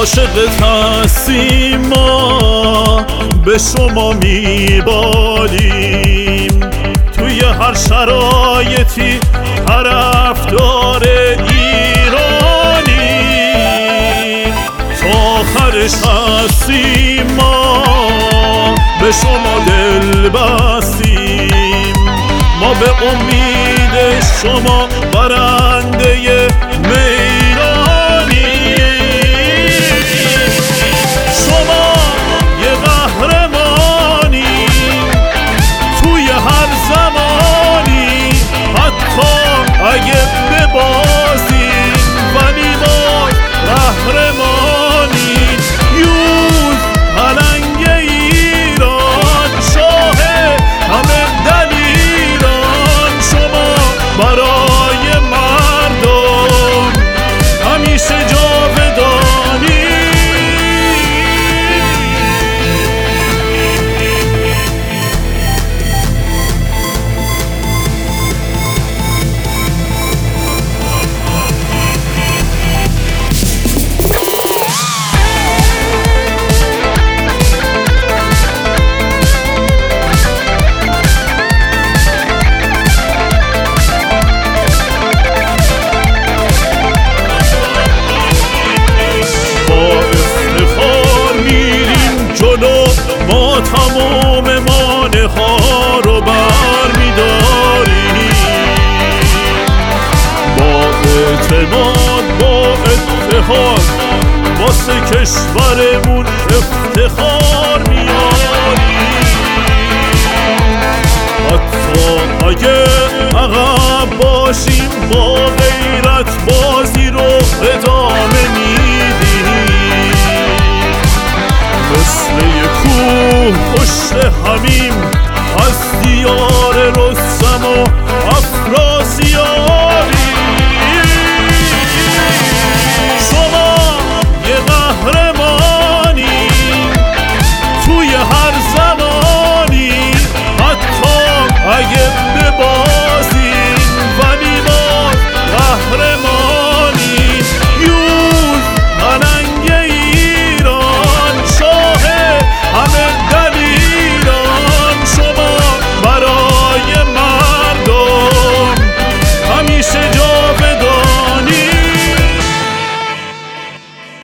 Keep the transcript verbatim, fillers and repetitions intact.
عاشقت هستیم ما، به شما میبالیم توی هر شرایطی طرفدار ایرانیم. تا آخرش هستیم ما، به شما دل بستیم، ما به امید شما برنده میرانیم. شما یه قهرمانی توی هر زمانی، حتی اگه ببازیم ولی ما قهرمانی. یوز پلنگ ایران، شاه همه دلیران، شما برای مردم همیشه جاودانی. ما تمام مانع ها رو بر می‌داریم، با اعتماد با اتحاد واسه کشورمون افتخار میاریم. حتی اگه عقب باشیم با غیرت بازی رو ادامه میدیم. مثل یه کوه پشت همیم از دیار